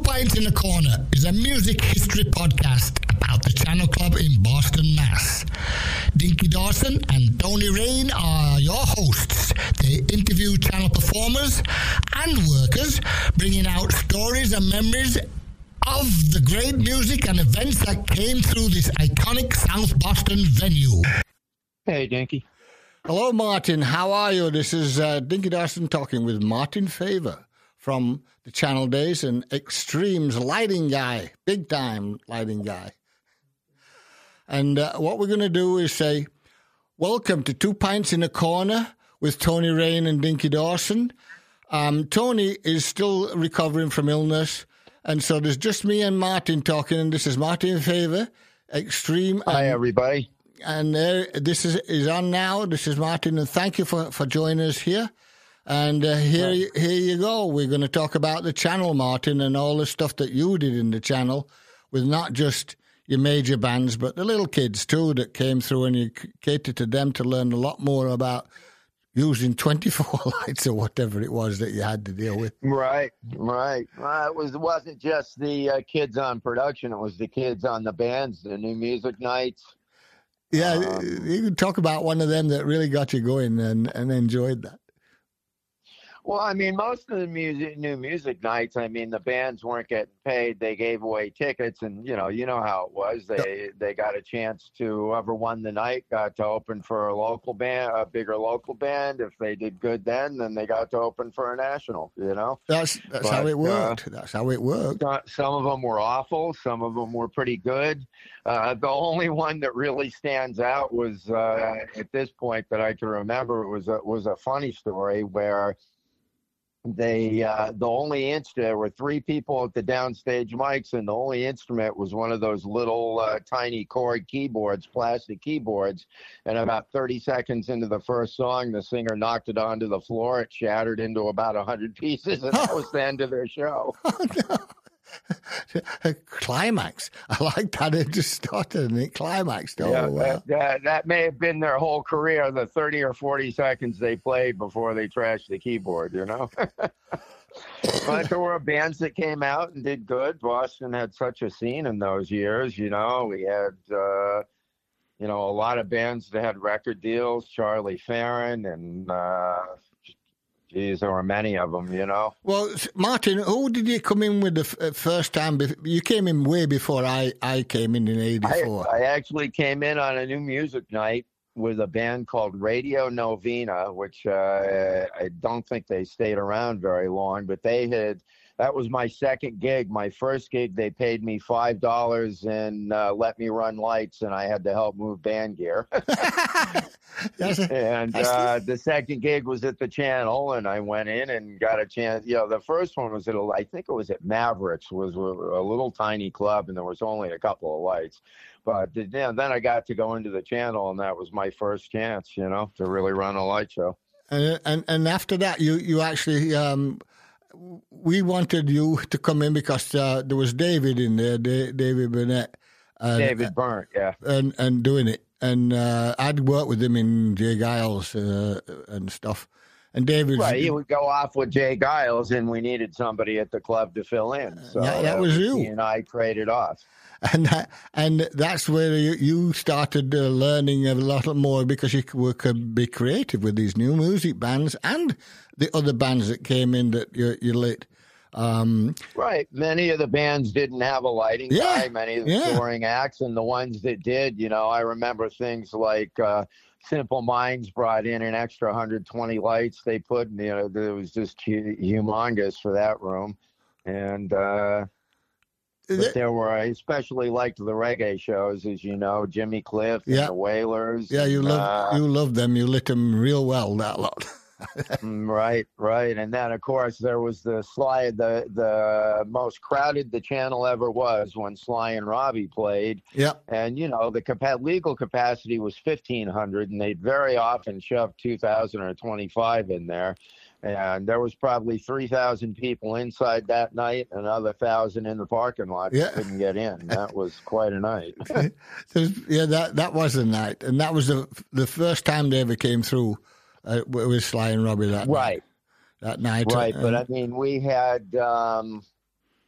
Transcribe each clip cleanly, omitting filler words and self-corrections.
Pints in the Corner is a music history podcast about the Channel Club in Boston, Mass. Dinky Dawson and Tony Rain are your hosts. They interview channel performers and workers, bringing out stories and memories of the great music and events that came through this iconic South Boston venue. Hey, Dinky. Hello, Martin. How are you? This is Dinky Dawson talking with Martin Favor from the Channel Days and Extremes lighting guy, big time lighting guy. And what we're going to do is say, welcome to 2 Pints in a Corner with Tony Rain and Dinky Dawson. Tony is still recovering from illness, and so there's just me and Martin talking, and this is Martin Favor, Extreme. Hi, everybody. And this is on now. This is Martin, and thank you for joining us here. And here you go. We're going to talk about the channel, Martin, and all the stuff that you did in the channel with not just your major bands, but the little kids too that came through, and you catered to them to learn a lot more about using 24 lights or whatever it was that you had to deal with. Right. It wasn't just the kids on production. It was the kids on the bands, the new music nights. Yeah, you can talk about one of them that really got you going and enjoyed that. Well, I mean, most of the new music nights, I mean, the bands weren't getting paid. They gave away tickets, and you know how it was. They got a chance to, whoever won the night got to open for a local band, a bigger local band. If they did good then they got to open for a national, you know. That's how it worked. That's how it worked. Some of them were awful. Some of them were pretty good. The only one that really stands out was, at this point that I can remember, it was a funny story where there were 3 people at the downstage mics, and the only instrument was one of those little tiny chord keyboards, plastic keyboards. And about 30 seconds into the first song, the singer knocked it onto the floor. It shattered into about 100 pieces, and that was the end of their show. Oh, no. A climax. I like that. It just started and it climaxed. Oh, yeah, wow. That may have been their whole career, the 30 or 40 seconds they played before they trashed the keyboard, you know? But there were bands that came out and did good. Boston had such a scene in those years, you know. We had, a lot of bands that had record deals, Charlie Farron and... Geez, there were many of them, you know. Well, Martin, who did you come in with the first time? You came in way before I came in '84. I actually came in on a new music night with a band called Radio Novena, which I don't think they stayed around very long, but that was my second gig. My first gig, they paid me $5 and let me run lights, and I had to help move band gear. The second gig was at the Channel, and I went in and got a chance. You know, the first one was I think it was at Mavericks, was a little tiny club, and there was only a couple of lights. But then I got to go into the Channel, and that was my first chance, you know, to really run a light show. And after that, you actually... we wanted you to come in because there was David in there, David Burnett. David Byrne, yeah. And doing it. And I'd worked with him in Jay Giles and stuff. And David... Right, he would go off with Jay Giles, and we needed somebody at the club to fill in. So that was you. He and I traded off. And that's where you started learning a lot more because you could be creative with these new music bands and the other bands that came in that you lit. Right. Many of the bands didn't have a lighting guy, many of the touring acts, and the ones that did, you know, I remember things like Simple Minds brought in an extra 120 lights they put, you know, it was just humongous for that room. And but there were, I especially liked the reggae shows, as you know, Jimmy Cliff and the Wailers. Yeah, you loved them. You lit them real well, that lot. Right. And then, of course, there was the most crowded the Channel ever was when Sly and Robbie played. Yeah. And, you know, the legal capacity was 1,500, and they'd very often shove 2,000 or 25 in there. And there was probably 3,000 people inside that night, another 1,000 in the parking lot that couldn't get in. That was quite a night. That was a night. And that was the first time they ever came through with Sly and Robbie that night. Right, but I mean, we had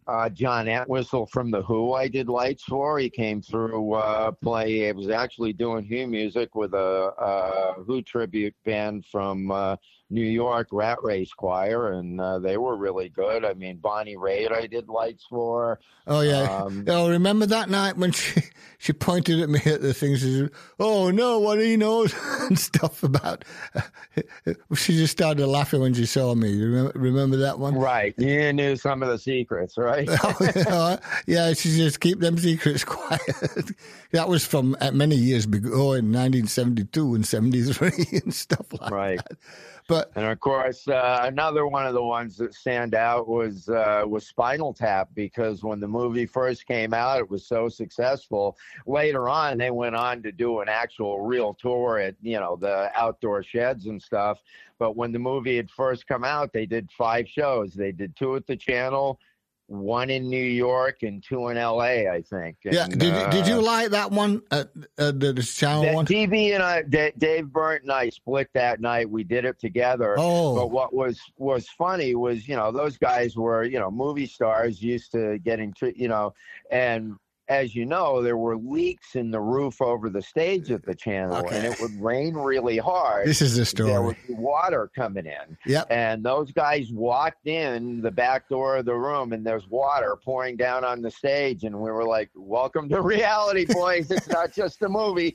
John Entwistle from The Who I did lights for. He came through play. He was actually doing Who music with a Who tribute band from New York, Rat Race Choir, and they were really good. I mean, Bonnie Raitt I did lights for. Oh, yeah. Remember that night when she pointed at me at the things, she said, oh, no, what he knows, and stuff about. She just started laughing when she saw me. You remember that one? Right. You knew some of the secrets, right? Yeah, she just keep them secrets quiet. That was from many years ago, in 1972 and 73 and stuff like that. And of course, another one of the ones that stand out was Spinal Tap, because when the movie first came out, it was so successful. Later on, they went on to do an actual real tour at, the outdoor sheds and stuff. But when the movie had first come out, they did 5 shows. They did 2 at the Channel, 1 in New York, and 2 in L.A., I think. And, yeah. Did you like that one at the Channel one? DB and I, Dave Burnt and I split that night. We did it together. Oh. But what was funny was, those guys were, movie stars, used to getting, and as you know, there were leaks in the roof over the stage at the Channel, and it would rain really hard. This is the story. There would be water coming in. Yep. And those guys walked in the back door of the room, and there's water pouring down on the stage. And we were like, welcome to reality, boys. It's not just a movie.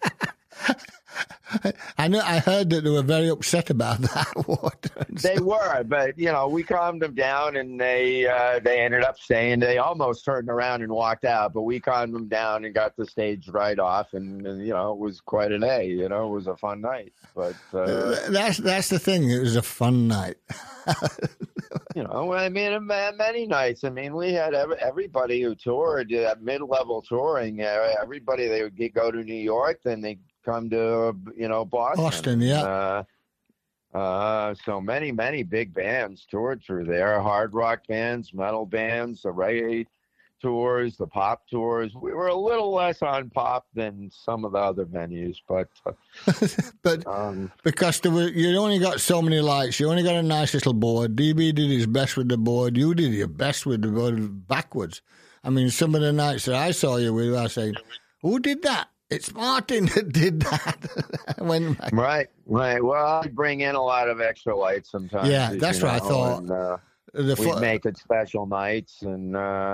I heard that they were very upset about that water. They were, but we calmed them down, and they ended up staying. They almost turned around and walked out, but we calmed them down and got the stage right off, and it was quite an A. It was a fun night. But that's the thing. It was a fun night. I mean, many nights. I mean, we had everybody who toured, mid-level touring. Everybody, they would go to New York, then they come to Boston. Boston, yeah. So many big bands toured through there. Hard rock bands, metal bands, the reggae tours, the pop tours. We were a little less on pop than some of the other venues, but because you only got so many lights, you only got a nice little board. DB did his best with the board. You did your best with the board backwards. I mean, some of the nights that I saw you with, I was saying, who did that? It's Martin that did that. Right. Well, I bring in a lot of extra lights sometimes. Yeah, that's what I thought. We'd make it special nights, and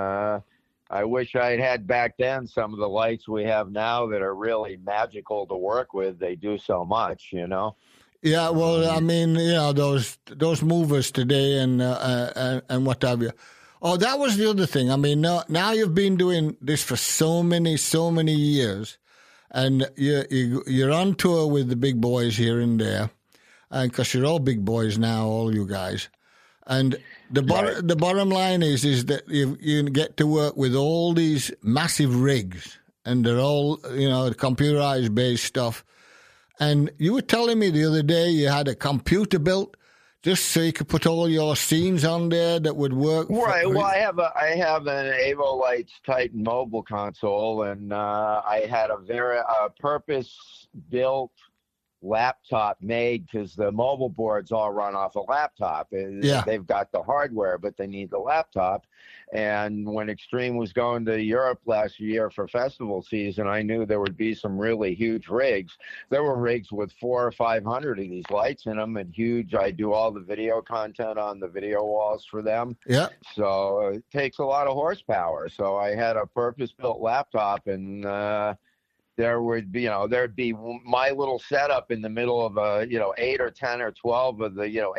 I wish I'd had back then some of the lights we have now that are really magical to work with. They do so much, Yeah, well, I mean, those movers today and what have you. Oh, that was the other thing. I mean, now you've been doing this for so many years. And you're on tour with the big boys here and there, and because you're all big boys now, all you guys. And the bottom line is that you get to work with all these massive rigs, and they're all computerized based stuff. And you were telling me the other day you had a computer built just so you could put all your scenes on there that would work. Right. Well, I have an Avo Lights Titan mobile console, and I had a very purpose-built laptop made, because the mobile boards all run off a laptop. Yeah. They've got the hardware, but they need the laptop. And when Extreme was going to Europe last year for festival season, I knew there would be some really huge rigs. There were rigs with 400 or 500 of these lights in them, and huge. I do all the video content on the video walls for them. Yeah. So it takes a lot of horsepower. So I had a purpose-built laptop, and there would be, there'd be my little setup in the middle of 8 or 10 or 12 of the,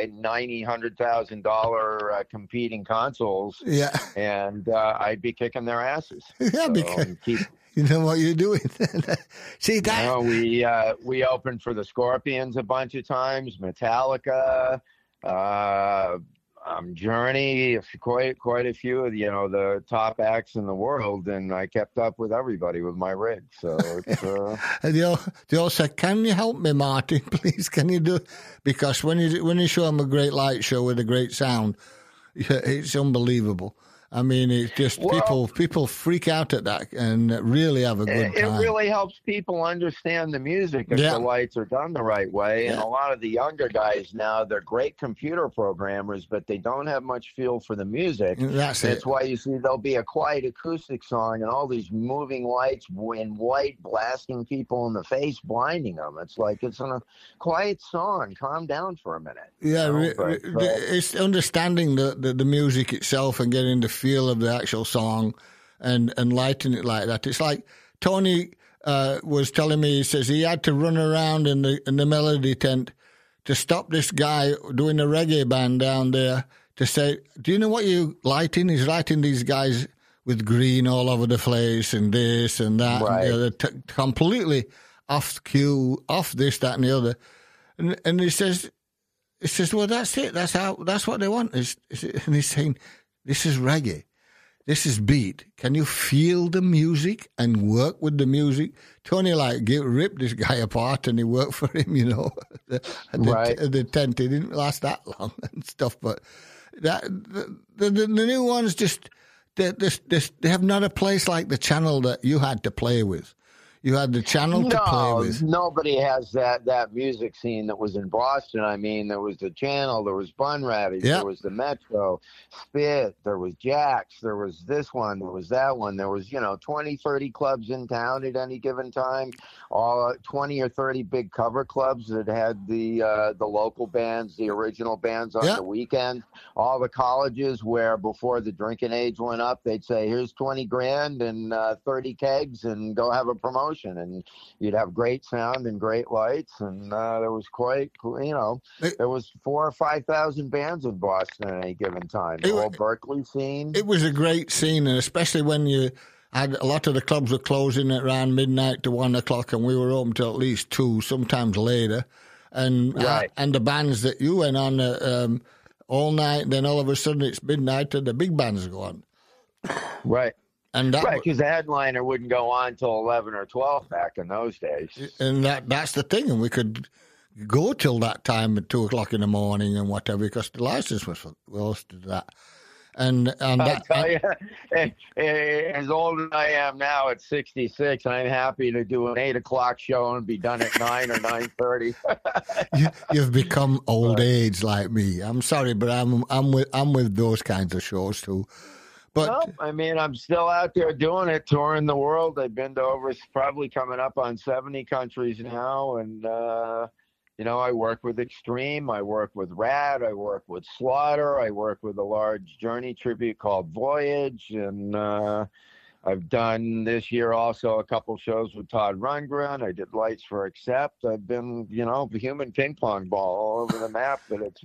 $100,000 competing consoles. Yeah. And I'd be kicking their asses. Yeah, because you know what you're doing. See that? We opened for the Scorpions a bunch of times, Metallica, Journey, quite a few of the top acts in the world, and I kept up with everybody with my rig. So it's, they all said, "Can you help me, Martin? Please, can you do?" Because when you show them a great light show with a great sound, it's unbelievable. I mean, it's just people freak out at that and really have a good time. It really helps people understand the music if the lights are done the right way. And a lot of the younger guys now, they're great computer programmers, but they don't have much feel for the music. That's why you see there'll be a quiet acoustic song and all these moving lights in white blasting people in the face, blinding them. It's like it's a quiet song. Calm down for a minute. Yeah, it's understanding the music itself and getting the feel of the actual song and lighting it like that. It's like Tony was telling me, he says he had to run around in the melody tent to stop this guy doing a reggae band down there to say, do you know what you're lighting? He's lighting these guys with green all over the place and this and that. Right. And the other, completely off cue, off this, that and the other. And he says, well, that's it. That's what they want. And he's saying, this is reggae. This is beat. Can you feel the music and work with the music? Tony ripped this guy apart and he worked for him, the tent. It didn't last that long and stuff. But the new ones just, they have not a place like the channel that you had to play with. You had the channel to play with. Nobody has that music scene that was in Boston. I mean, there was the channel, there was Bunratty, there was the Metro, Spit, there was Jack's, there was this one, there was that one. There was, 20, 30 clubs in town at any given time, all 20 or 30 big cover clubs that had the local bands, the original bands on the weekend. All the colleges where before the drinking age went up, they'd say, here's 20 grand and 30 kegs and go have a promotion. And you'd have great sound and great lights, and there was quite, there was 4,000 or 5,000 bands in Boston at any given time. The whole Berkeley scene. It was a great scene, and especially when you had a lot of the clubs were closing at around midnight to 1 o'clock, and we were open till at least 2, sometimes later. And and the bands that you went on all night, and then all of a sudden it's midnight and the big bands go on. Right. And because the headliner wouldn't go on till 11 or 12 back in those days. And that's the thing. And we could go till that time at 2 o'clock in the morning and whatever, because the license was close to that. And I tell you, as old as I am now at 66, I'm happy to do an 8 o'clock show and be done at 9 or 9:30. You've become old age like me. I'm sorry, but I'm with those kinds of shows too. But, I mean, I'm still out there doing it, touring the world. I've been to probably coming up on 70 countries now. And, I work with Extreme. I work with Rad. I work with Slaughter. I work with a large Journey tribute called Voyage. And I've done this year also a couple shows with Todd Rundgren. I did Lights for Accept. I've been, the human ping pong ball all over the map. But it's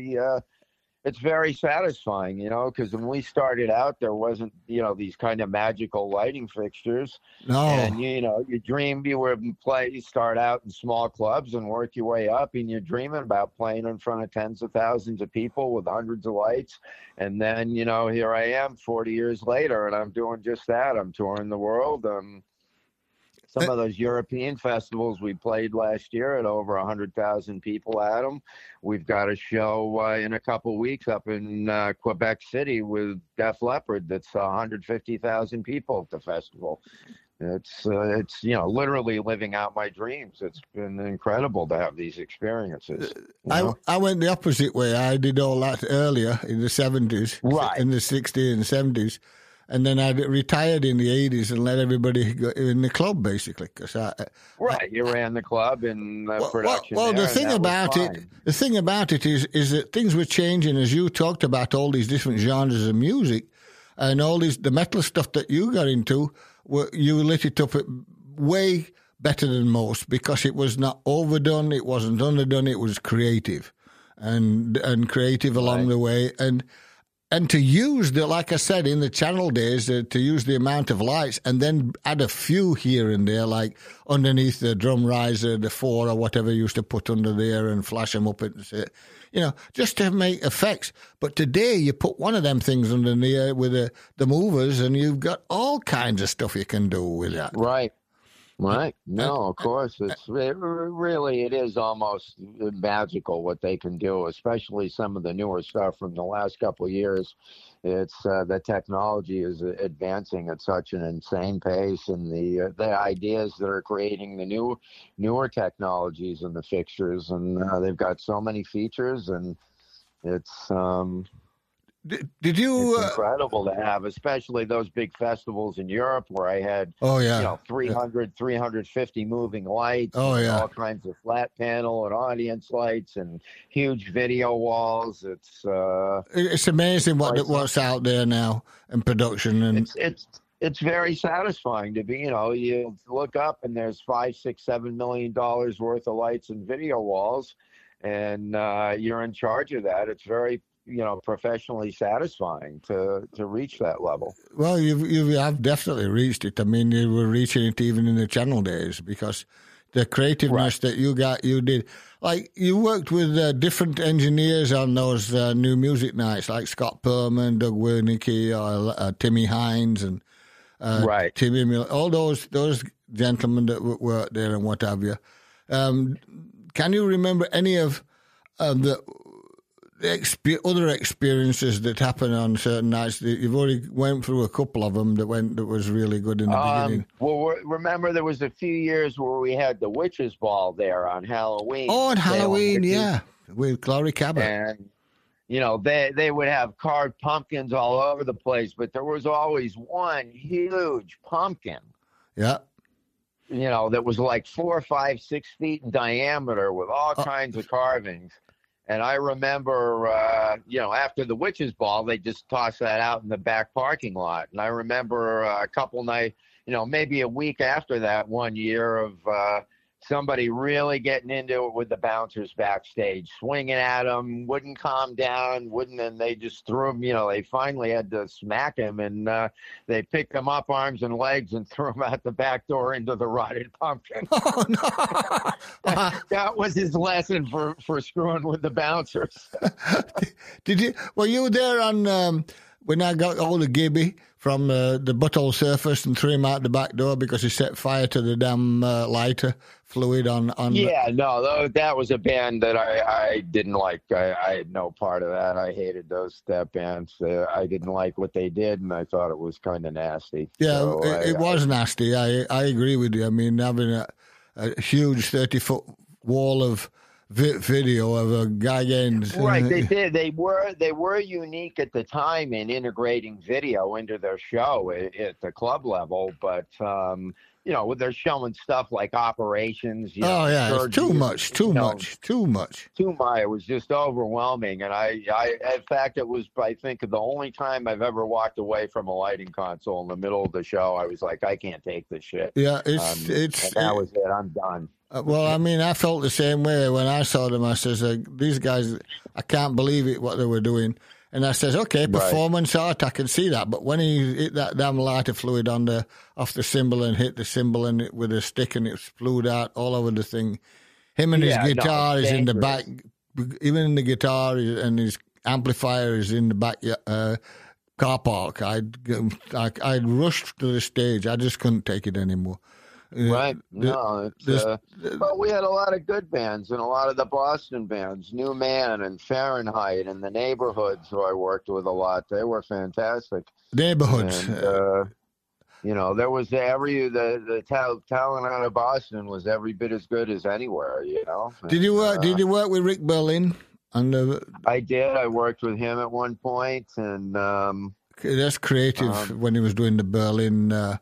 very satisfying, because when we started out, there wasn't, these kind of magical lighting fixtures. No. And, you dreamed you would start out in small clubs and work your way up, and you're dreaming about playing in front of tens of thousands of people with hundreds of lights. And then, here I am 40 years later, and I'm doing just that. I'm touring the world. Some of those European festivals we played last year at over 100,000 people at them. We've got a show in a couple weeks up in Quebec City with Def Leppard that's 150,000 people at the festival. It's literally living out my dreams. It's been incredible to have these experiences. I went the opposite way. I did all that earlier in the 70s, in the 60s and 70s. And then I retired in the 80s and let everybody go in the club, basically. You ran the club and production. Well, the thing about it is that things were changing, as you talked about all these different genres of music, and all the metal stuff that you got into. You lit it up way better than most because it was not overdone, it wasn't underdone, it was creative, and creative along the way, And to use like I said, in the channel days, to use the amount of lights and then add a few here and there, like underneath the drum riser, the 4 or whatever you used to put under there and flash them up and say, just to make effects. But today you put one of them things under there with the movers and you've got all kinds of stuff you can do with that. Right. Right. No, of course. It is almost magical what they can do, especially some of the newer stuff from the last couple of years. It's the technology is advancing at such an insane pace, and the ideas that are creating the newer technologies and the fixtures, and they've got so many features, and it's did you? It's incredible to have, especially those big festivals in Europe where I had, 300, 350 moving lights, all kinds of flat panel and audience lights and huge video walls. It's amazing what's out there now in production, and it's very satisfying to be, you look up and there's $5, $6, $7 million worth of lights and video walls, and you're in charge of that. It's very professionally satisfying to reach that level. Well, you have definitely reached it. I mean, you were reaching it even in the channel days, because the creativeness that you did. Like, you worked with different engineers on those new music nights, like Scott Perlman, Doug Wernicke, or Timmy Hines, and Timmy Miller, all those gentlemen that worked there and what have you. Can you remember any of the other experiences that happened on certain nights? You've already went through a couple of them that was really good in the beginning. Well, remember there was a few years where we had the Witches Ball there on Halloween. Oh, on Halloween, yeah, with Glory Cabot. And they would have carved pumpkins all over the place, but there was always one huge pumpkin. Yeah. That was like 4, 5, 6 feet in diameter with all kinds of carvings. And I remember, after the Witches Ball, they just tossed that out in the back parking lot. And I remember a couple nights, maybe a week after that one year of somebody really getting into it with the bouncers backstage, swinging at him, wouldn't calm down, and they just threw him, they finally had to smack him, and they picked him up arms and legs and threw him out the back door into the rotted pumpkin. Oh, no. That was his lesson for screwing with the bouncers. Did you? Well, you were there on when I got hold of Gibby from the butthole surface and threw him out the back door because he set fire to the damn lighter fluid on. Yeah, no, that was a band that I didn't like. I had no part of that. I hated that bands. I didn't like what they did, and I thought it was kind of nasty. Yeah, so it was nasty. I agree with you. I mean, having a huge 30-foot wall of video of a guy getting right. They did. They were unique at the time in integrating video into their show at the club level, but they're showing stuff like operations. It's too much. It was just overwhelming, and I in fact, it was, I think, the only time I've ever walked away from a lighting console in the middle of the show. I was like, I can't take this shit. Yeah, that was it. I'm done. Well, I mean, I felt the same way when I saw them. I says, these guys, I can't believe it, what they were doing. And I says, okay, performance art, I can see that. But when he hit that damn lighter fluid off the cymbal and hit the cymbal and with a stick and it flew out all over the thing, him and his guitar is in the back, even in the guitar and his amplifier is in the back car park. I'd rushed to the stage. I just couldn't take it anymore. Right. But we had a lot of good bands and a lot of the Boston bands, New Man and Fahrenheit and the Neighborhoods, who I worked with a lot. They were fantastic. Neighborhoods. And, there was the talent out of Boston was every bit as good as anywhere, Did you work with Rick Berlin? I did. I worked with him at one point, and that's creative when he was doing the Berlin.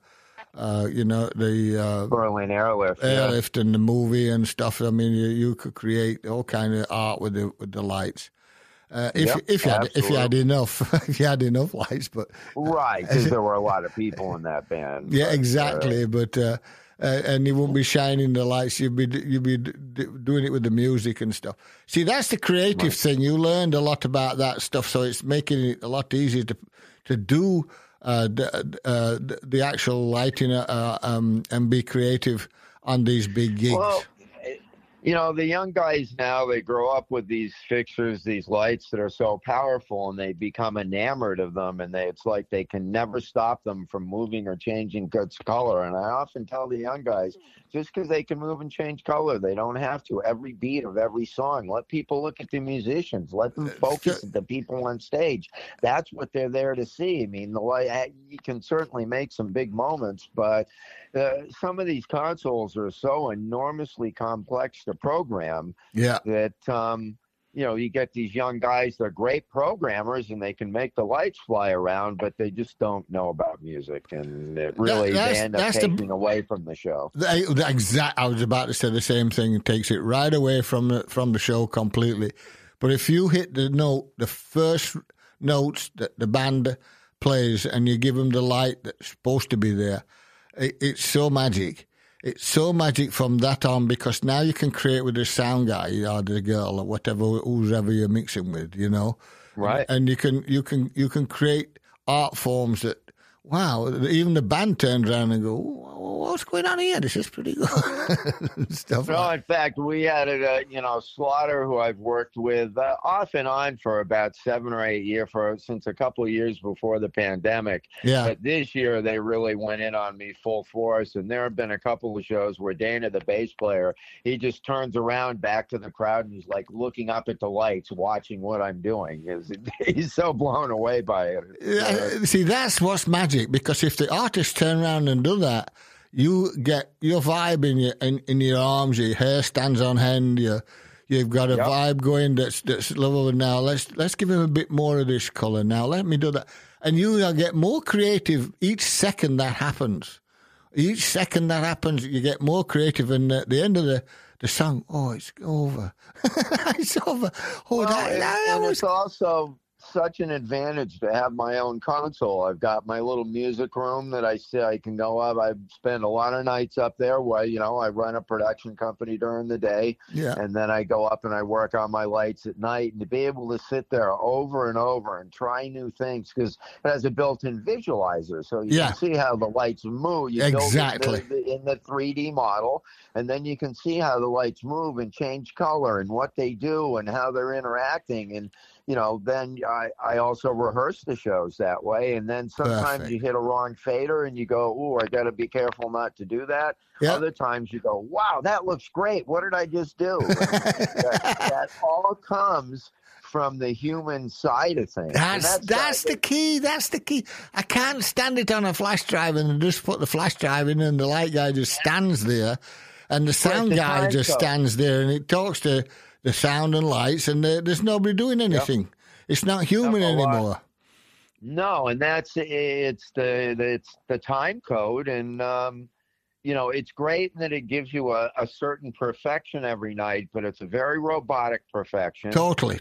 The Berlin Airlift and the movie and stuff. I mean, you could create all kind of art with the lights. If you had enough lights, but right, because there were a lot of people in that band. Yeah, exactly. But and you wouldn't be shining the lights. You'd be doing it with the music and stuff. See, that's the creative thing. You learned a lot about that stuff, so it's making it a lot easier to do. The actual lighting and be creative on these big gigs. Well, You know, the young guys now, they grow up with these fixtures, these lights that are so powerful, and they become enamored of them, and it's like they can never stop them from moving or changing its color. And I often tell the young guys, just because they can move and change color, they don't have to. Every beat of every song, let people look at the musicians, let them focus at the people on stage. That's what they're there to see. I mean, the light, you can certainly make some big moments, but some of these consoles are so enormously complex to program that you know, you get these young guys, they're great programmers and they can make the lights fly around, but they just don't know about music, and it really they end up taking away from the show. I was about to say the same thing. It takes it right away from the show completely. But if you hit the first notes that the band plays, and you give them the light that's supposed to be there, it's so magic. It's so magic from that on, because now you can create with the sound guy or the girl or whatever, whoever you're mixing with, you know, right? And you can create art forms that, wow, even the band turns around and go, what's going on here? This is pretty good. Stuff. No, in fact, we had Slaughter, who I've worked with off and on for about 7 or 8 years, since a couple of years before the pandemic. Yeah. But this year they really went in on me full force, and there have been a couple of shows where Dana, the bass player, he just turns around back to the crowd and he's like looking up at the lights, watching what I'm doing. He's so blown away by it. See, that's what's magic. Because if the artists turn around and do that, you get your vibe in your arms, your hair stands on end, you've got a vibe going that's lovely. Now let's give him a bit more of this colour. Now let me do that, and you get more creative each second that happens. Each second that happens, you get more creative, and at the end of the song, it's over. It's over. It's also such an advantage to have my own console. I've got my little music room that I can go up. I spend a lot of nights up there where, I run a production company during the day, and then I go up and I work on my lights at night. And to be able to sit there over and over and try new things, because it has a built-in visualizer, so you can see how the lights move. You exactly build it in the 3D model, and then you can see how the lights move and change color and what they do and how they're interacting. And then I also rehearse the shows that way. And then sometimes you hit a wrong fader and you go, I got to be careful not to do that. Yep. Other times you go, wow, that looks great. What did I just do? that all comes from the human side of things. That's the key. That's the key. I can't stand it on a flash drive and just put the flash drive in and the light guy just stands there and the sound guy just stands there and it talks to the sound and lights, and there's nobody doing anything. Yep. It's not human anymore. No, and it's the time code, and it's great that it gives you a certain perfection every night, but it's a very robotic perfection. Totally.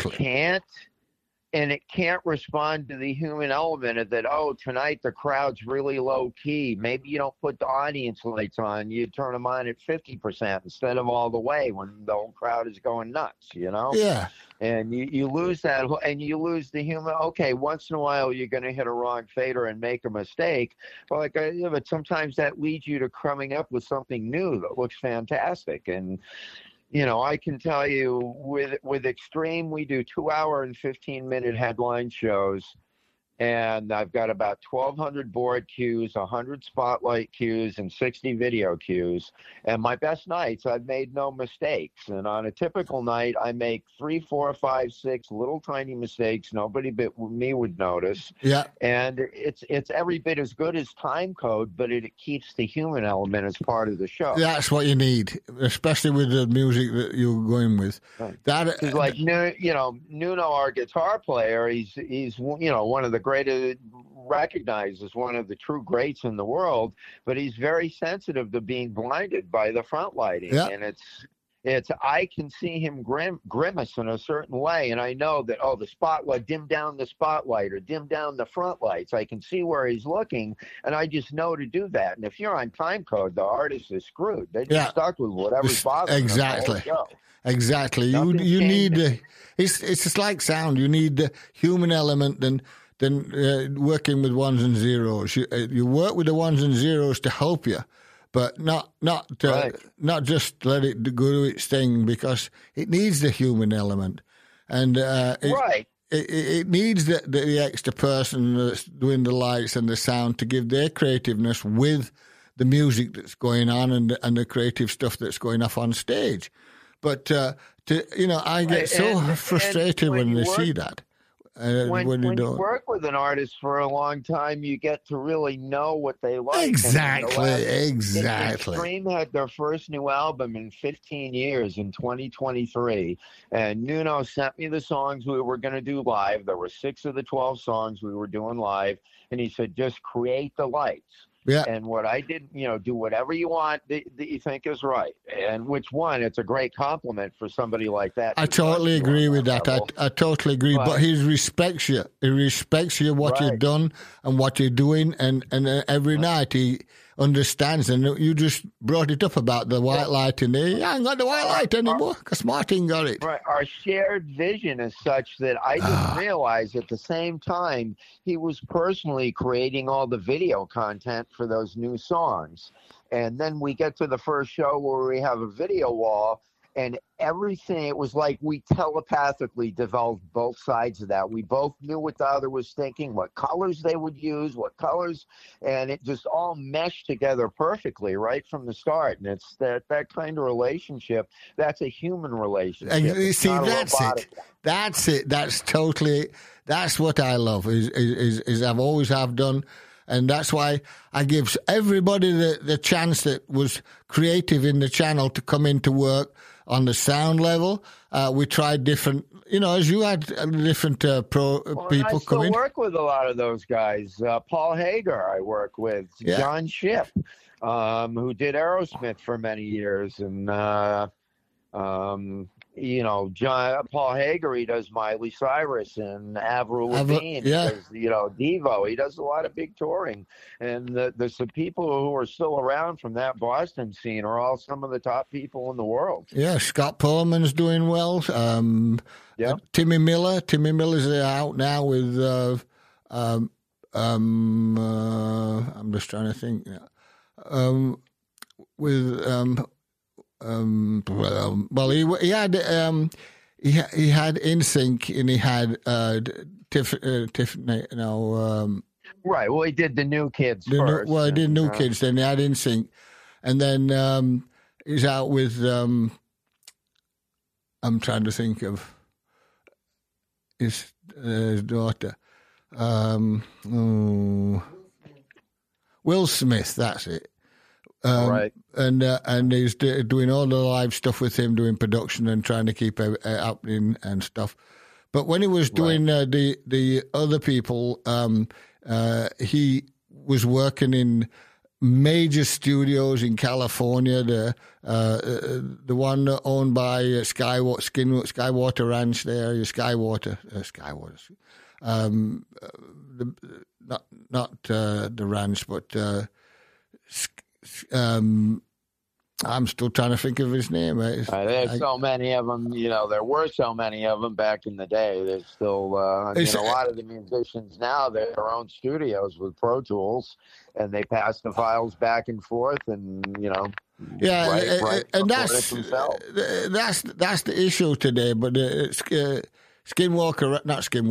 It can't respond to the human element of that, tonight the crowd's really low key. Maybe you don't put the audience lights on. You turn them on at 50% instead of all the way when the whole crowd is going nuts, Yeah. And you lose that, and you lose the human. Okay, once in a while you're going to hit a wrong fader and make a mistake. But but sometimes that leads you to coming up with something new that looks fantastic. And I can tell you with Extreme, we do 2-hour and 15-minute headline shows. And I've got about 1,200 board cues, 100 spotlight cues, and 60 video cues. And my best nights, I've made no mistakes. And on a typical night, I make 3, 4, 5, 6 little tiny mistakes. Nobody but me would notice. Yeah. And it's every bit as good as time code, but it keeps the human element as part of the show. That's what you need, especially with the music that you're going with. Right. That like Nuno, our guitar player, he's one of the greatest, recognized as one of the true greats in the world, but he's very sensitive to being blinded by the front lighting. Yeah. And it's I can see him grimace in a certain way, and I know that the spotlight, dim down the spotlight or dim down the front lights. I can see where he's looking, and I just know to do that. And if you're on time code, the artist is screwed. They're just stuck with whatever's bothering exactly. them. Exactly. You need it's just like sound. You need the human element than working with ones and zeros. You work with the ones and zeros to help you, but not Right. not just let it go do its thing, because it needs the human element, and Right. it needs the extra person that's doing the lights and the sound to give their creativeness with the music that's going on and the creative stuff that's going off on stage. But I get so frustrated when they see that. When you work with an artist for a long time, you get to really know what they like. Exactly. Extreme had their first new album in 15 years in 2023, and Nuno sent me the songs we were going to do live. There were 6 of the 12 songs we were doing live, and he said, just create the lights. Yeah. And what I did, do whatever you want that you think is right. And which one? It's a great compliment for somebody like that. I totally agree with that. I totally agree. But he respects you. He respects you, what you've done and what you're doing. And every night he understands. And you just brought it up about the white light in there. I ain't got the white light anymore because Martin got it. Right. Our shared vision is such that I didn't realize at the same time he was personally creating all the video content for those new songs. And then we get to the first show where we have a video wall, and everything, it was like we telepathically developed both sides of that. We both knew what the other was thinking, what colors they would use, and it just all meshed together perfectly right from the start. And it's that kind of relationship, that's a human relationship. See, that's it. That's what I love, is I've always have done. And that's why I give everybody the chance that was creative in the channel to come into work on the sound level. We tried different, as you had different people come in. I still work with a lot of those guys. Paul Hager I work with. Yeah. John Shipp, who did Aerosmith for many years. And, Paul Hager, he does Miley Cyrus and Avril Lavigne. Yeah. He does, Devo. He does a lot of big touring. And there's some people who are still around from that Boston scene are all some of the top people in the world. Yeah, Scott Pullman's doing well. Timmy Miller. Timmy Miller's out now with, I'm just trying to think. He had NSYNC and he had Tiffany. Right. Well, he did the New Kids first. He did New Kids. Then he had NSYNC, and then he's out with. I'm trying to think of his daughter. Will Smith. That's it. Right. And he's doing all the live stuff with him, doing production and trying to keep it happening and stuff. But when he was doing the other people, he was working in major studios in California. The one owned by Skywater Ranch there, Skywater. Not the ranch, but. I'm still trying to think of his name. There's so many of them. There were so many of them back in the day. There's still a lot of the musicians now. They're their own studios with Pro Tools, and they pass the files back and forth, and and that's the issue today. But Skywalker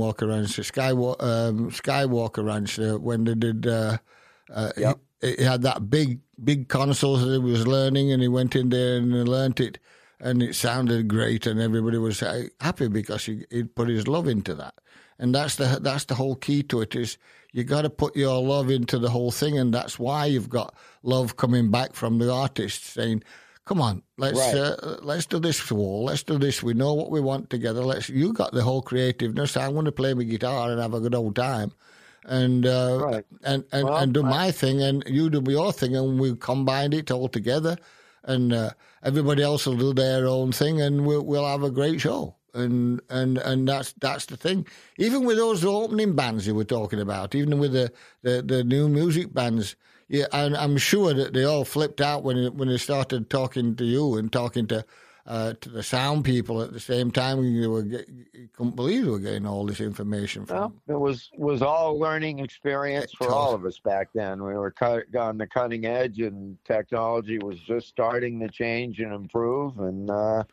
Ranch. When they did. He had that big console that he was learning, and he went in there and learnt it, and it sounded great, and everybody was happy because he'd put his love into that. And that's the whole key to it, is you got to put your love into the whole thing, and that's why you've got love coming back from the artist saying, "Come on, let's do this wall, let's do this. We know what we want together. You got the whole creativeness. I want to play my guitar and have a good old time." And do my thing, and you do your thing, and we combine it all together, and everybody else will do their own thing, and we'll have a great show. And that's the thing. Even with those opening bands you were talking about, even with the new music bands, and I'm sure that they all flipped out when they started talking to you and talking to to the sound people at the same time. You couldn't believe they were getting all this information from. Well, it was all a learning experience for all of us back then. We were on the cutting edge, and technology was just starting to change and improve. And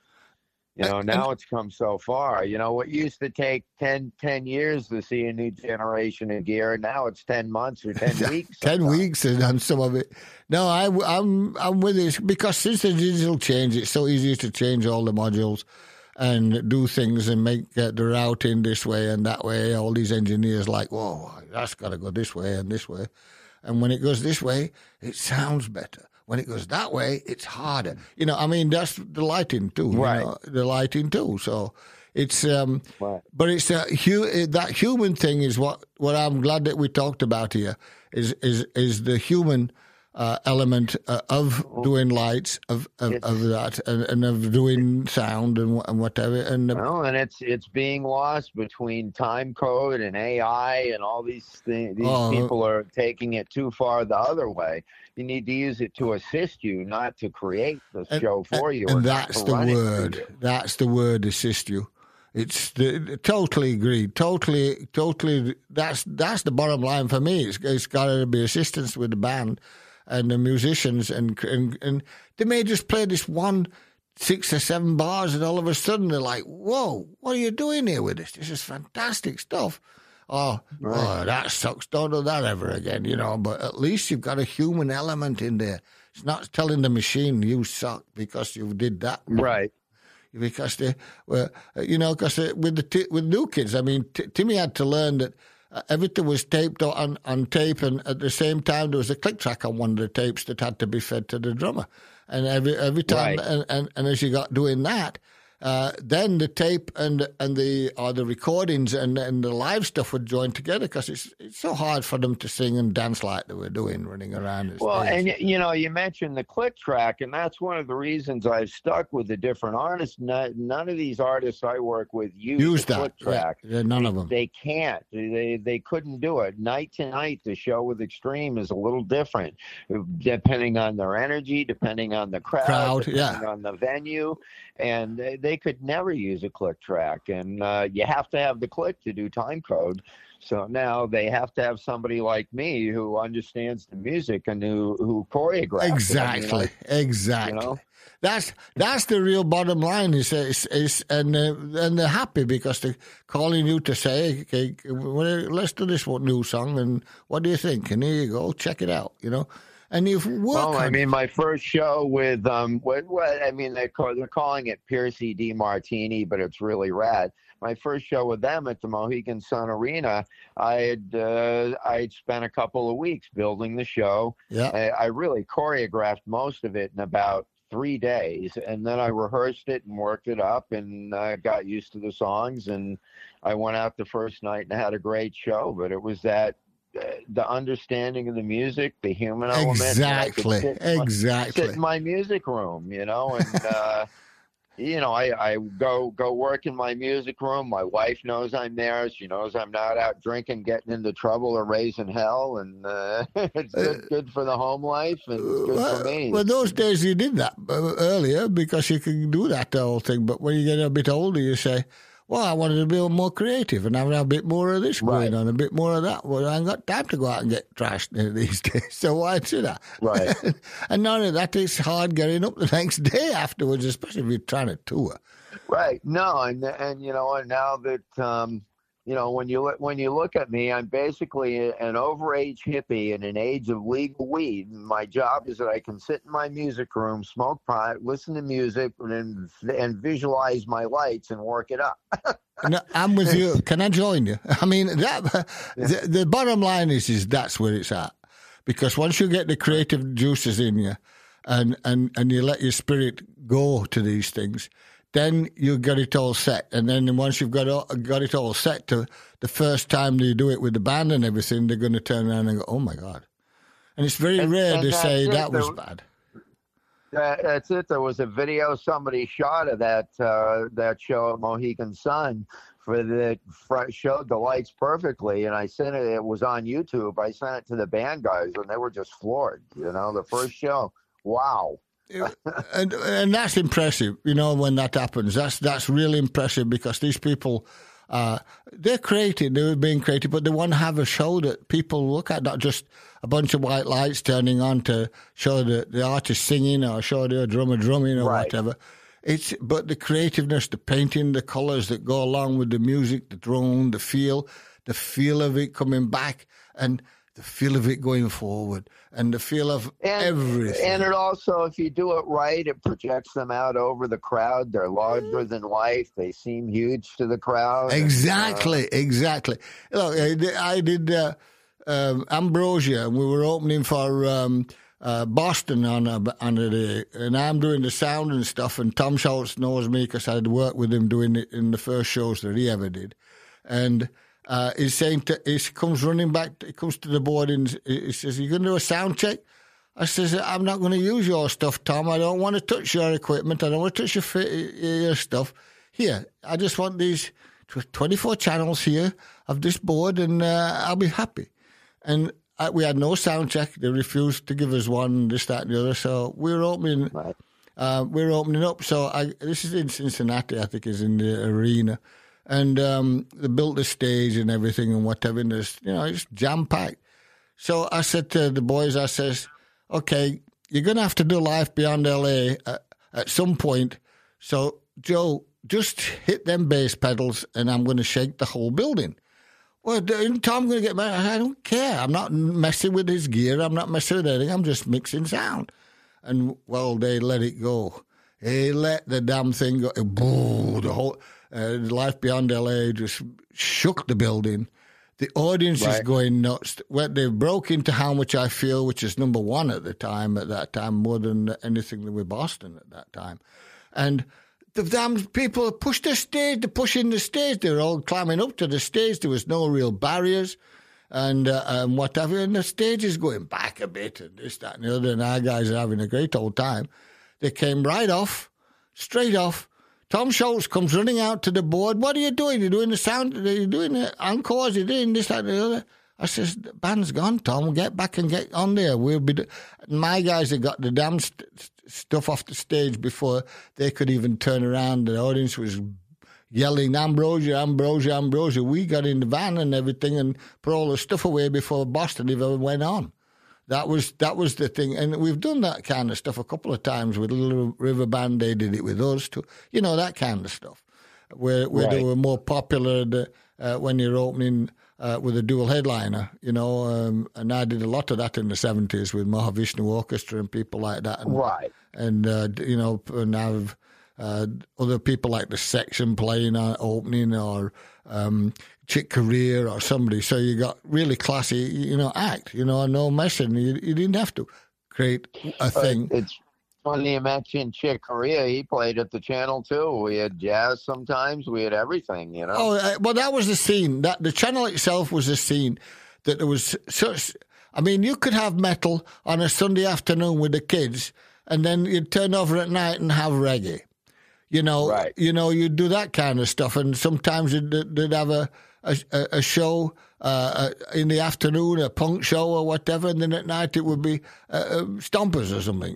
now it's come so far. What used to take 10 years to see a new generation of gear, now it's 10 months or 10 weeks. 10 weeks and some of it. No, I'm with it because since the digital change, it's so easy to change all the modules and do things and make the routing this way and that way. All these engineers like, whoa, that's got to go this way and this way. And when it goes this way, it sounds better. When it goes that way, it's harder. That's the lighting too. Right. The lighting too. So it's, but it's that human thing is what I'm glad that we talked about here is the human element of doing lights, of that, and of doing sound and whatever. And it's being lost between time code and AI and all these things. These people are taking it too far the other way. You need to use it to assist you, not to create the show for you. And that's the word. That's the word, assist you. It's totally agreed. Totally. That's the bottom line for me. It's got to be assistance with the band and the musicians, and they may just play this 6 or 7 bars, and all of a sudden they're like, "Whoa, what are you doing here with this? This is fantastic stuff." Oh, that sucks. Don't do that ever again, But at least you've got a human element in there. It's not telling the machine you suck because you did that. Right. Because with new kids, Timmy had to learn that everything was taped on tape, and at the same time there was a click track on one of the tapes that had to be fed to the drummer. And every time, right. and as you got doing that, then the tape and the recordings and the live stuff would join together because it's so hard for them to sing and dance like they were doing, running around. Well, and you mentioned the click track, and that's one of the reasons I've stuck with the different artists. None of these artists I work with use the click track. Yeah, none of them. They can't. They couldn't do it. Night to night, the show with Extreme is a little different, depending on their energy, depending on the crowd, depending on the venue, and they could never use a click track, and you have to have the click to do time code. So now they have to have somebody like me who understands the music and who choreographs. Exactly, exactly. That's the real bottom line. And they're happy because they're calling you to say, okay, well, let's do this new song, and what do you think? And here you go, check it out. And you've worked. Well, my first show with they're calling it Piercy DeMartini, but it's really rad. My first show with them at the Mohegan Sun Arena, I'd spent a couple of weeks building the show. Yeah. I really choreographed most of it in about 3 days, and then I rehearsed it and worked it up, and got used to the songs, and I went out the first night and had a great show. But it was that. The understanding of the music, the human element. Exactly. Sit in my music room, and I go work in my music room. My wife knows I'm there. She knows I'm not out drinking, getting into trouble, or raising hell, and it's good for the home life and good for me. Well, those days you did that earlier because you could do that whole thing. But when you get a bit older, you say, well, I wanted to be more creative and have a bit more of this going on, a bit more of that. Well, I ain't got time to go out and get trashed these days, so why do that? Right. And not only that, it's hard getting up the next day afterwards, especially if you're trying to tour. Right. No, and now that when you look at me, I'm basically an overage hippie in an age of legal weed. My job is that I can sit in my music room, smoke pot, listen to music, and visualize my lights and work it up. No, I'm with you. Can I join you? The bottom line is that's where it's at. Because once you get the creative juices in you and you let your spirit go to these things, then you get it all set. And then once you've got it all set, to the first time you do it with the band and everything, they're going to turn around and go, oh, my God. And it's very rare to say that was bad. That's it. There was a video somebody shot of that show at Mohegan Sun showed the lights perfectly, and I sent it. It was on YouTube. I sent it to the band guys, and they were just floored. The first show. Wow. and that's impressive, when that happens. That's really impressive because these people, they're creative, they're being creative, but they want to have a show that people look at, not just a bunch of white lights turning on to show the artist singing or show the drummer drumming or whatever. But the creativeness, the painting, the colors that go along with the music, the drone, the feel of it coming back, and the feel of it going forward, and the feel of everything. And it also, if you do it right, it projects them out over the crowd. They're larger than life. They seem huge to the crowd. Exactly. Look, I did Ambrosia, and we were opening for Boston on a day, and I'm doing the sound and stuff, and Tom Schultz knows me because I'd worked with him doing it in the first shows that he ever did, and he's saying, he comes running back, he comes to the board and he says, "You going to do a sound check?" I says, "I'm not going to use your stuff, Tom. I don't want to touch your equipment. I don't want to touch your stuff. Here, I just want these 24 channels here of this board, and I'll be happy." And we had no sound check. They refused to give us one, this, that, and the other. So we were opening. Right. We're opening up. So this is in Cincinnati, I think, is in the arena. And they built the stage and everything and whatever. And there's, it's jam-packed. So I said to the boys, I says, "Okay, you're going to have to do Life Beyond L.A. At some point. So, Joe, just hit them bass pedals and I'm going to shake the whole building." "Well, Tom going to get mad?" "I don't care. I'm not messing with his gear. I'm not messing with anything. I'm just mixing sound." And, well, they let it go. They let the damn thing go. Boo, the whole Life Beyond L.A. just shook the building. The audience is going nuts. Well, they broke into How Much I Feel, which is number one at that time, more than anything with Boston at that time. And the damn people pushed the stage, they're pushing the stage. They were all climbing up to the stage. There was no real barriers and whatever. And the stage is going back a bit and this, that, and the other. And our guys are having a great old time. They came straight off. Tom Schultz comes running out to the board. "What are you doing? You're doing the sound, you're doing the encores, you're doing this, that, and the other." I says, "The band's gone, Tom. Get back and get on there. We'll be." My guys had got the damn stuff off the stage before they could even turn around. The audience was yelling, "Ambrosia, Ambrosia, Ambrosia." We got in the van and everything and put all the stuff away before Boston even went on. That was the thing. And we've done that kind of stuff a couple of times with Little River Band. They did it with us too. That kind of stuff. Where they were more popular when you're opening with a dual headliner, and I did a lot of that in the 70s with Mahavishnu Orchestra and people like that. And, and I've other people like the Section playing opening or Chick Corea or somebody. So you got really classy, act, no messing. You didn't have to create a thing. It's funny you mentioned Chick Corea. He played at the channel too. We had jazz sometimes. We had everything, Oh, well, that was the scene. The channel itself was a scene that there was such. I mean, you could have metal on a Sunday afternoon with the kids, and then you'd turn over at night and have reggae. You'd do that kind of stuff, and sometimes they'd have a show in the afternoon, a punk show or whatever, and then at night it would be stompers or something.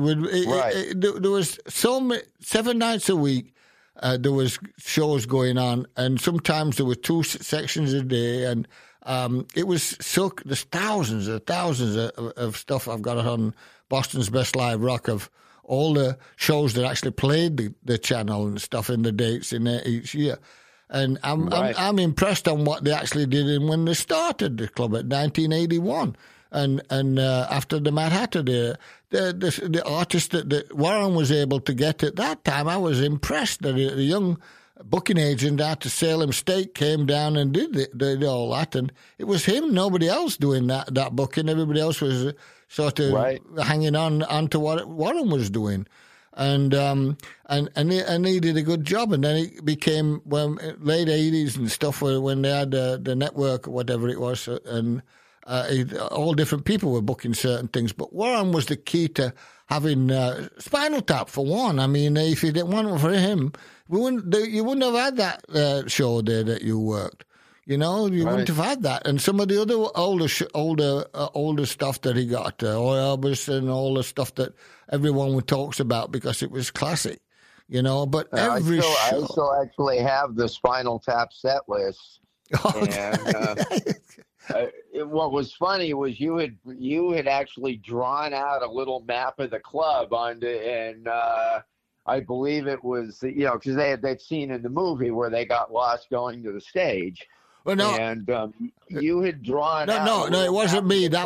There was 7 nights a week. There was shows going on, and sometimes there were 2 sections a day, and it was so. There's thousands of stuff I've got on Boston's Best Live Rock of all the shows that actually played the channel and stuff in the dates in there each year. And I'm impressed on what they actually did when they started the club at 1981. And after the Mad Hatter, the artist that Warren was able to get at that time, I was impressed that the young booking agent out to Salem State came down and did all that. And it was him, nobody else doing that booking. Everybody else was sort of hanging on to what Warren was doing. And he did a good job. And then it became late 80s and stuff when they had the network or whatever it was, and all different people were booking certain things. But Warren was the key to having Spinal Tap for one. I mean, if you didn't want it for him, you wouldn't have had that show there that you worked. You know, you Right. wouldn't have had that. And some of the other older stuff that he got, Elvis and all the stuff that everyone talks about because it was classic, you know. But every I show. still actually have the Spinal Tap set list. And what was funny was you had actually drawn out a little map of the club and I believe it was, you know, because they'd seen in the movie where they got lost going to the stage. Well, no, And you had drawn no, out. no, it wasn't me. That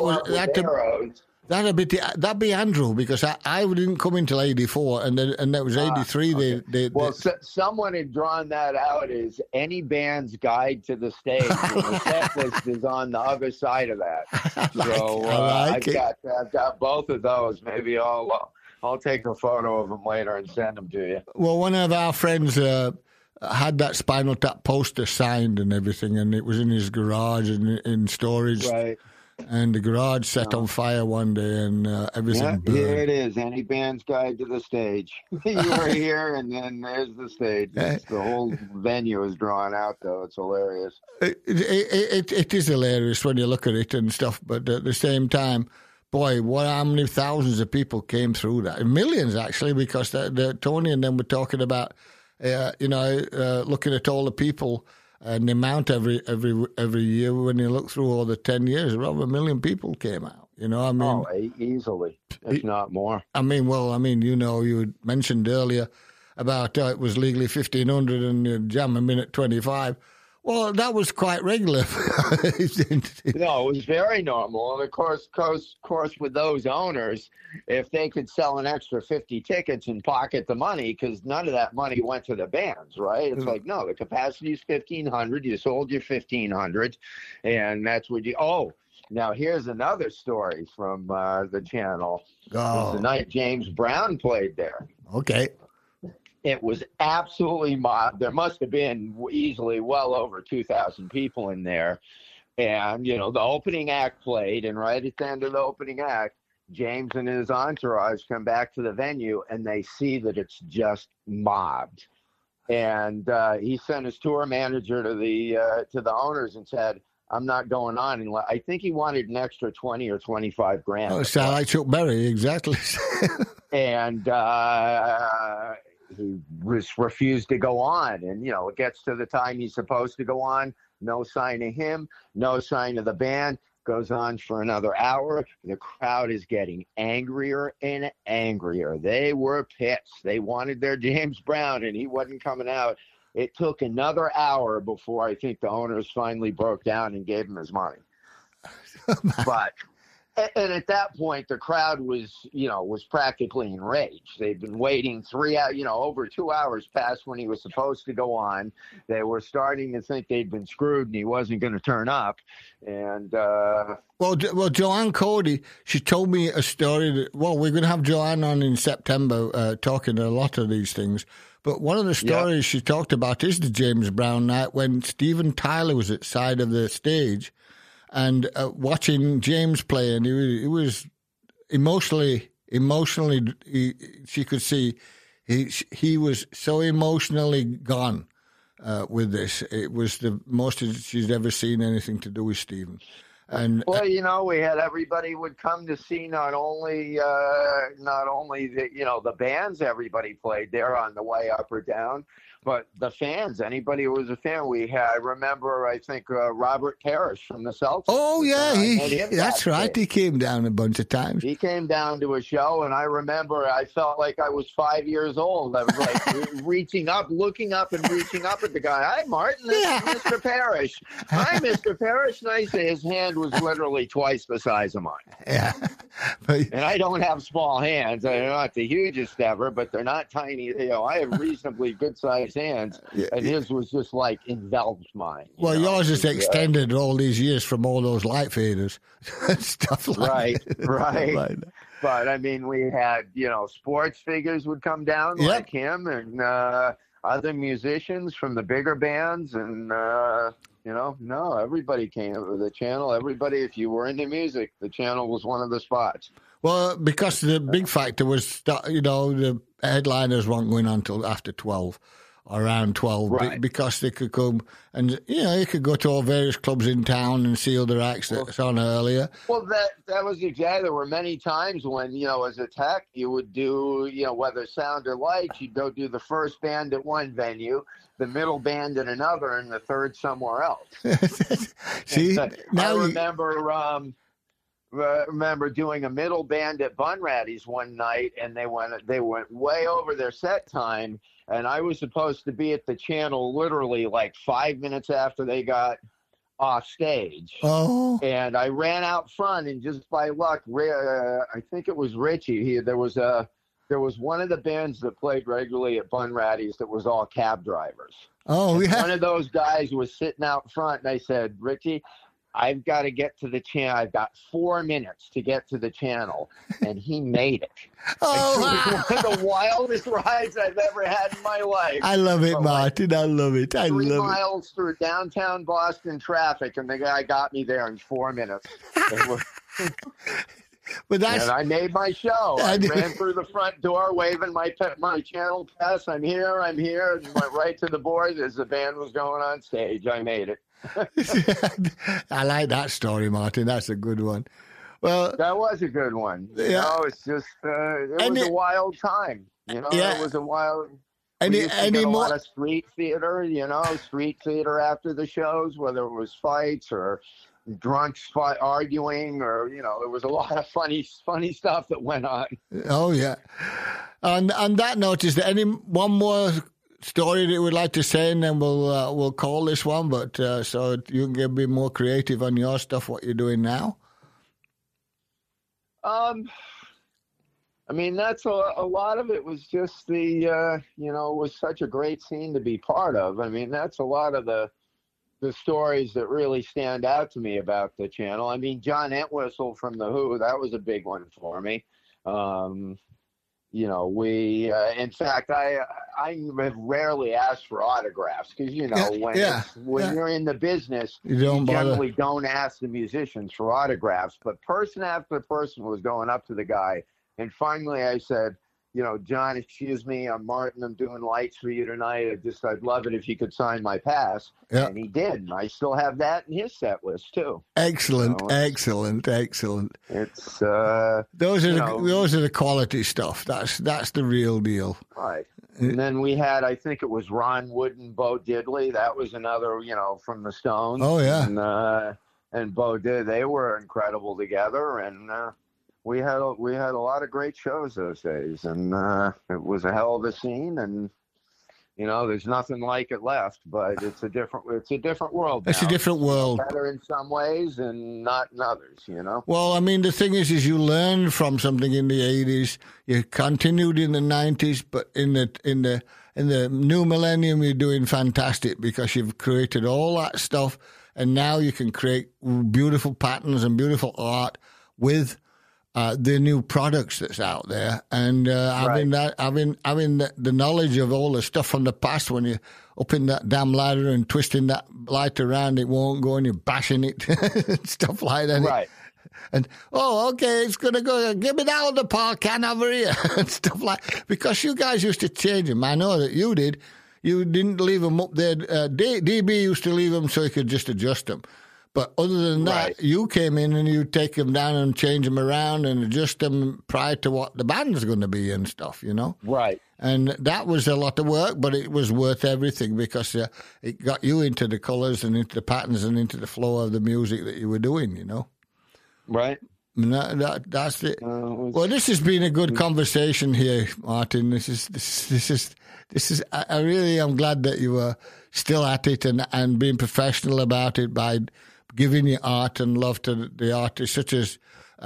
That'd be Andrew, because I didn't come until '84, and that was '83. Okay. Someone had drawn that out as any band's guide to the stage, and the set list is on the other side of that. I've got both of those. Maybe I'll take a photo of them later and send them to you. Well, one of our friends had that Spinal Tap poster signed and everything, and it was in his garage and in storage. Right. And the garage set on fire one day, and everything burned. Here it is, any band's guide to the stage. You were here, and then there's the stage. The whole venue is drawn out, though. It's hilarious. It is hilarious when you look at it and stuff, but at the same time, boy, how many thousands of people came through that? Millions, actually, because Tony and them were talking about, looking at all the people and the amount every year. When you look through all the 10 years, over 1 million people came out. You know, I mean, easily, if not more. I mean, you know, you had mentioned earlier about it was legally 1,500 and you jam them in at 25. Well, that was quite regular. No, it was very normal. And of course, with those owners, if they could sell an extra 50 tickets and pocket the money, because none of that money went to the bands, right? It's like, no, the capacity is 1,500. You sold your 1,500, and that's what you. Oh, now here's another story from the channel. It was the night James Brown played there. Okay. It was absolutely mobbed. There must have been easily well over 2,000 people in there. And, you know, the opening act played, and right at the end of the opening act, James and his entourage come back to the venue, and they see that it's just mobbed. And he sent his tour manager to the owners and said, I'm not going on. And I think he wanted an extra 20 or 25 grand. Oh, sound like Chuck Berry, exactly. And he refused to go on. And, you know, it gets to the time he's supposed to go on. No sign of him, no sign of the band. Goes on for another hour. The crowd is getting angrier and angrier. They were pissed. They wanted their James Brown, and he wasn't coming out. It took another hour before I think the owners finally broke down and gave him his money. And at that point, the crowd was practically enraged. They'd been waiting 3 hours, over 2 hours past when he was supposed to go on. They were starting to think they'd been screwed and he wasn't going to turn up. And well, Joanne Cody, she told me a story that, we're going to have Joanne on in September talking a lot of these things. But one of the stories she talked about is the James Brown night when Steven Tyler was at the side of the stage. And watching James play, and he was emotionally, she could see he was so emotionally gone with this. It was the most she's ever seen anything to do with Stephen. And we had everybody would come to see not only the bands everybody played there on the way up or down, but the fans, anybody who was a fan. I remember, I think, Robert Parrish from the Celtics. Oh, yeah, that's right. He came down a bunch of times. He came down to a show, and I remember I felt like I was 5 years old. I was like looking up and reaching up at the guy. Hi, Martin, this is Mr. Parrish. Hi, Mr. Parrish. And I say his hand was literally twice the size of mine. Yeah. And I don't have small hands. They're not the hugest ever, but they're not tiny. I have reasonably good-sized hands, and his was just like enveloped mine. Well, yours is extended all these years from all those light faders and stuff like that. Right. But I mean, we had sports figures would come down like him, and other musicians from the bigger bands, and everybody came to the channel. Everybody, if you were into music, the channel was one of the spots. Well, because the big factor was, the headliners weren't going on until after 12. around 12 Right. because they could come and, you could go to all various clubs in town and see other acts that's on earlier. Well, that was exactly. There were many times when, as a tech, you would do, whether sound or lights, you'd go do the first band at one venue, the middle band at another, and the third somewhere else. See, now I remember doing a middle band at Bunratty's one night, and they went way over their set time, and I was supposed to be at the channel literally like 5 minutes after they got off stage. Oh. And I ran out front, and just by luck, I think it was Richie. There was one of the bands that played regularly at Bunratty's that was all cab drivers. Oh, yeah. One of those guys was sitting out front, and I said, Richie, I've got to get to the channel. I've got 4 minutes to get to the channel. And he made it. Oh, It was one of the wildest rides I've ever had in my life. I love it, Martin. I love it. 3 miles through downtown Boston traffic, and the guy got me there in 4 minutes. And I made my show. I ran through the front door waving my channel pass. I'm here, and went right to the board as the band was going on stage. I made it. I like that story, Martin. That's a good one. Well, that was a good one. It's just it was a wild time. It was a wild. Any a more? lot of street theater. Street theater after the shows, whether it was fights or drunks arguing, or there was a lot of funny stuff that went on. Oh yeah. On that note, is there one more story that you would like to say, and then we'll call this one, but so you can get a bit more creative on your stuff, what you're doing now? That's a lot of it was just it was such a great scene to be part of. That's a lot of the stories that really stand out to me about the channel. John Entwistle from The Who, that was a big one for me. We, in fact, I have rarely asked for autographs because, when you're in the business, you generally don't ask the musicians for autographs. But person after person was going up to the guy. And finally I said, John, excuse me, I'm Martin. I'm doing lights for you tonight. I'd love it if you could sign my pass. Yeah. And he did. And I still have that in his set list too. Excellent, excellent. It's those are the quality stuff. That's the real deal. Right. And then we had, I think it was Ron Wood and Bo Diddley. That was another, from the Stones. Oh yeah. And Bo did. They were incredible together, and we had a lot of great shows those days, and it was a hell of a scene, and there's nothing like it left, but it's a different world now. It's a different world. It's better in some ways and not in others, Well, the thing is you learned from something in the 80s, you continued in the 90s, but in the new millennium you're doing fantastic because you've created all that stuff, and now you can create beautiful patterns and beautiful art with the new products that's out there, and having the knowledge of all the stuff from the past. When you're up in that damn ladder and twisting that light around, it won't go, and you're bashing it, stuff like that. Right. And okay, it's gonna go. Give me that other Paul can over here, and stuff like. Because you guys used to change them. I know that you did. You didn't leave them up there. DB used to leave them so he could just adjust them. But other than that, you came in and you take them down and change them around and adjust them prior to what the band's going to be and stuff, Right. And that was a lot of work, but it was worth everything because it got you into the colors and into the patterns and into the flow of the music that you were doing, Right. That's it. Well, this has been a good conversation here, Martin. This is. I really am glad that you were still at it and being professional about it by giving your art and love to the artists such as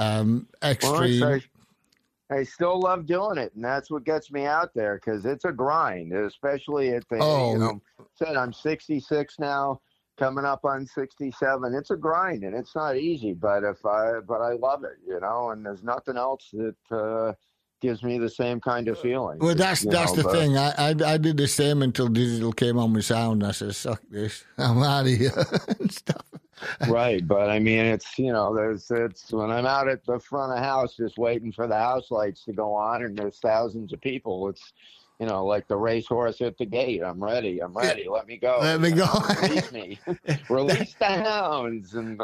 Extreme. Well, I still love doing it, and that's what gets me out there because it's a grind, especially at the. Said I'm 66 now, coming up on 67. It's a grind, and it's not easy, but I love it, and there's nothing else that gives me the same kind of feeling. Well, that's the thing. I did the same until digital came on with sound. I said, "Suck this! I'm out of here," and stuff. Right, but it's it's when I'm out at the front of the house just waiting for the house lights to go on, and there's thousands of people. like the racehorse at the gate. I'm ready. Let me go. Let me go. Release me. Release the hounds. And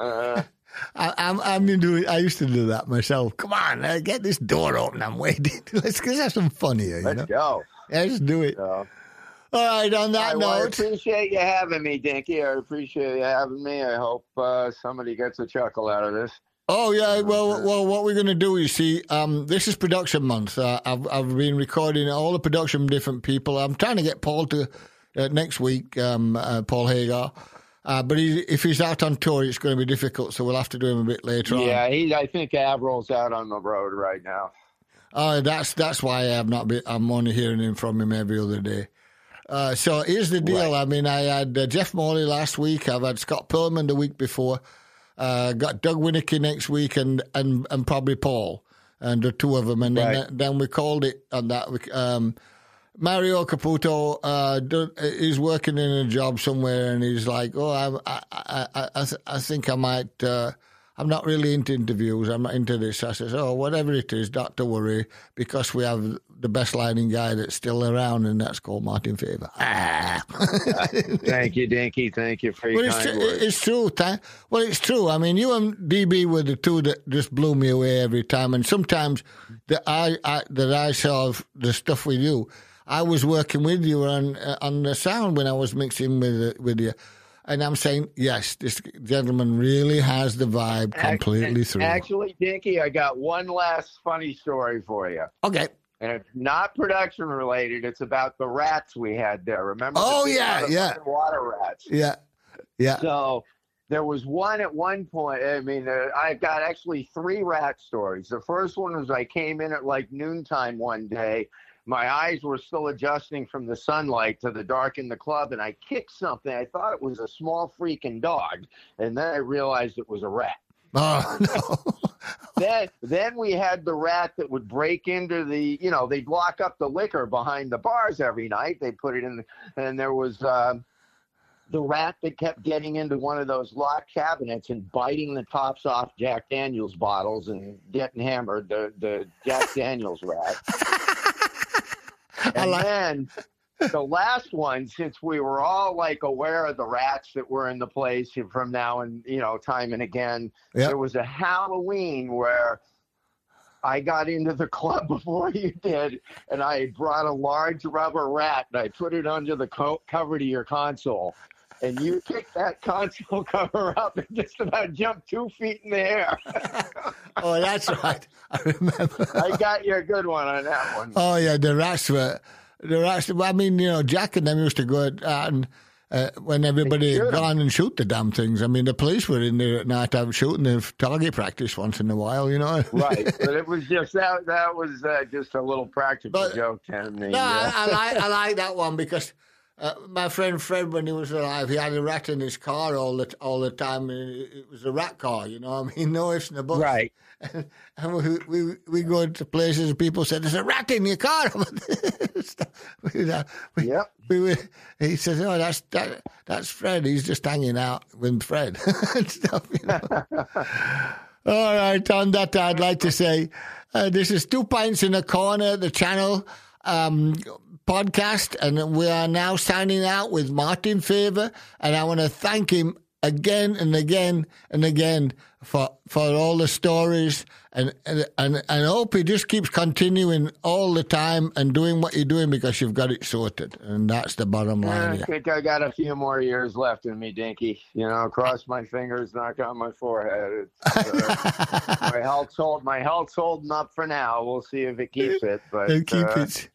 I used to do that myself. Come on, get this door open. I'm waiting. Let's have some fun here. Let's go. Yeah, just do it. So, all right, on that note. I appreciate you having me, Dinky. I appreciate you having me. I hope somebody gets a chuckle out of this. Oh, yeah. Well, what we're going to do, you see, this is production month. I've been recording all the production from different people. I'm trying to get Paul to next week, Paul Hagar. But if he's out on tour, it's going to be difficult, so we'll have to do him a bit later on. Yeah, I think Avril's out on the road right now. That's why I'm only hearing him from him every other day. So here's the deal. Right. I mean, I had Jeff Morley last week. I've had Scott Perlman the week before. Got Doug Winnicky next week and probably Paul, and the two of them. And then we called it on that. Mario Caputo is working in a job somewhere, and he's like, I think I might. I'm not really into interviews. I'm not into this. I says, whatever it is, not to worry, because we have the best lighting guy that's still around, and that's called Martin Faber. Thank you, Dinky. Thank you for your kind words. It's true. It's true. I mean, you and DB were the two that just blew me away every time. And sometimes that I saw the stuff with you, I was working with you on the sound when I was mixing with you. And I'm saying, yes, this gentleman really has the vibe completely through. Actually, Dinky, I got one last funny story for you. Okay. And it's not production related. It's about the rats we had there. Remember? Oh, yeah. Water rats. Yeah. So there was one at one point. I mean, I've got actually 3 rat stories. The first one was I came in at like noontime one day. My eyes were still adjusting from the sunlight to the dark in the club, and I kicked something. I thought it was a small freaking dog, and then I realized it was a rat. Oh, no. Then we had the rat that would break into they'd lock up the liquor behind the bars every night. They put it in, and there was the rat that kept getting into one of those locked cabinets and biting the tops off Jack Daniels bottles and getting hammered, the Jack Daniels rat. And then the last one, since we were all like aware of the rats that were in the place from now and, time and again, There was a Halloween where I got into the club before you did, and I brought a large rubber rat, and I put it under the cover to your console. And you picked that console cover up and just about jumped 2 feet in the air. Oh, that's right. I remember. I got you a good one on that one. Oh, yeah, the rats. I mean, Jack and them used to go out and when everybody had gone and shoot the damn things. I mean, the police were in there at night shooting their target practice once in a while, Right, but it was just that was just a little practical joke, Tim. No, I like that one because my friend Fred, when he was alive, he had a rat in his car all the time. It was a rat car, I mean, no ifs and buts. Right. And we go to places and people said, "There's a rat in your car." Yep. He says, "Oh, that's Fred. He's just hanging out with Fred." And stuff, All right, on that, I'd like to say this is 2 Pints in a Corner, the channel podcast, and we are now signing out with Martin Faber, and I want to thank him again and again and again for all the stories, and I hope he just keeps continuing all the time and doing what you're doing because you've got it sorted, and that's the bottom line. I think I got a few more years left in me, Dinky. Cross my fingers, knock on my forehead. My health's holding up for now. We'll see if it keeps it, but keep it.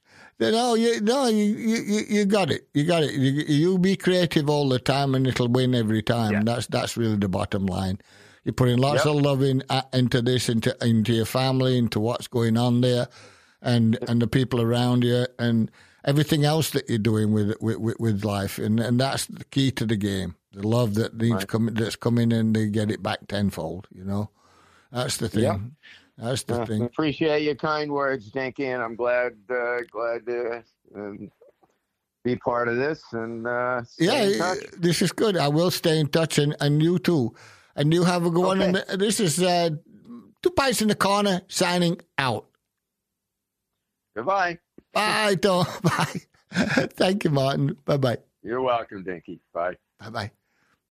You got it. You got it. You be creative all the time, and it'll win every time. Yeah. That's really the bottom line. You're putting lots of love into this, into your family, into what's going on there, and the people around you, and everything else that you're doing with life, and that's the key to the game. The love that's coming in, they get it back tenfold. That's the thing. Yep. That's the thing. Appreciate your kind words, Dinky, and I'm glad to be part of this. And stay in touch. This is good. I will stay in touch, and you too. And you have a good one. And this is 2 Pints in the Corner signing out. Goodbye. Bye, Tom. Bye. Thank you, Martin. Bye-bye. You're welcome, Dinky. Bye. Bye-bye.